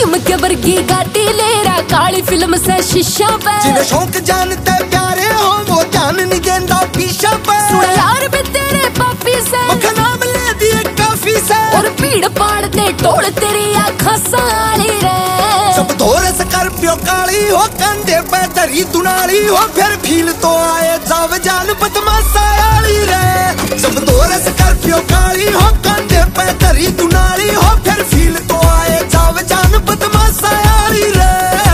भीम के वर्गी गाड़ी ले रहा काली फिल्म से शीशा पे। जिन्हें शौक जानते प्यारे हो वो ध्यान नहीं देता पीछा पे। सुन यार भी तेरे पापी से नाम ले दिए काफी से। और भीड़ पाड़ दे टोल तेरी आँखा साली रे। सब धोरे स्कॉर्पियो काली हो कंधे पे धरी दुनाली हो फिर फील तो आए जाव जान बदमाशा वाली रे। सब धोरे स्कॉर्पियो काली हो कंधे पे धरी दुनाली हो फिर फील तो आए जाव जान बदमाशा वाली रे।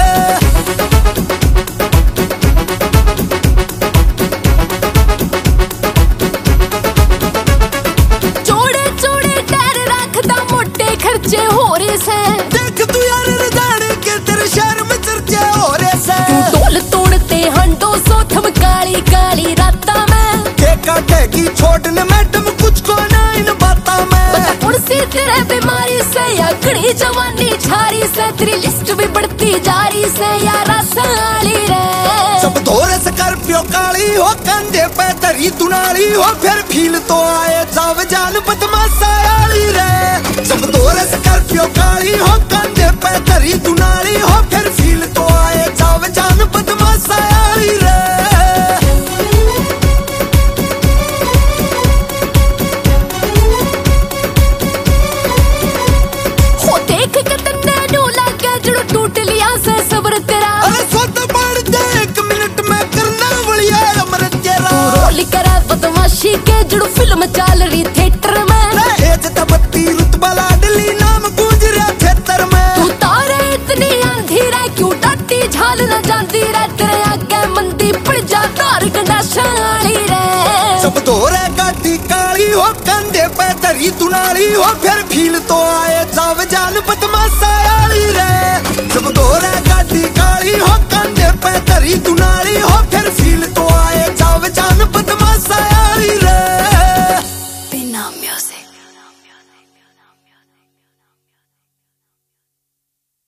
चौड़े चौड़े टायर रखता मोटे खर्चे हो रहे से। देख तू यार रजाने के तेरे शहर में चर्चे हो रहे से। तोल तोड़ते हंडो सो थम काली काली राता में। के काटेगी छोड़ने मैडम कुछ को ना इन बातों में। उड़सी तेरे बीमारी से या घड़ी जवानी छारी से। तेरी लिस्ट भी बढ़ती जा रही से यारा साली रे। सब धोरे स्कॉर्पियो काली हो कंधे पे धरी दुनाली हो फिर फील तो आए जाव जान बदमाशा वाली रे। सब धोरे स्कॉर्पियो काली हो कंधे पे धरी दुनाली हो फिर फील तो आए जाव जान बदमाशा वाली रे। हो देख के तन्ने न्यू लागे जड़ो टूट लिया से सब्र तेरा। अरे सोता पड़ दे 1 मिनट में करना वलिया अमर तेरा। रोल करा बदमाशी के जड़ो फिल्म चल रही थिएटर में। एज तबत्ती रुतबा लाडली नाम गूंज रहा क्षेत्र में। तू तारे इतनी आंधी रे क्यों डाटी झाल न जाती रे। तेरे आगे मंदी पड़ जा तार गंडाशा वाली रे। सब धोरे गाड़ी काली हो कंधे पे धरी दुनाली हो फिर फील तो आए जाव जान बदमाशा वाली रे। सब धोरे गाड़ी काली हो कंधे पे धरी दुनाली हो फिर फील तो आए जाव जान बदमाशा वाली रे। बिना म्यूजिक।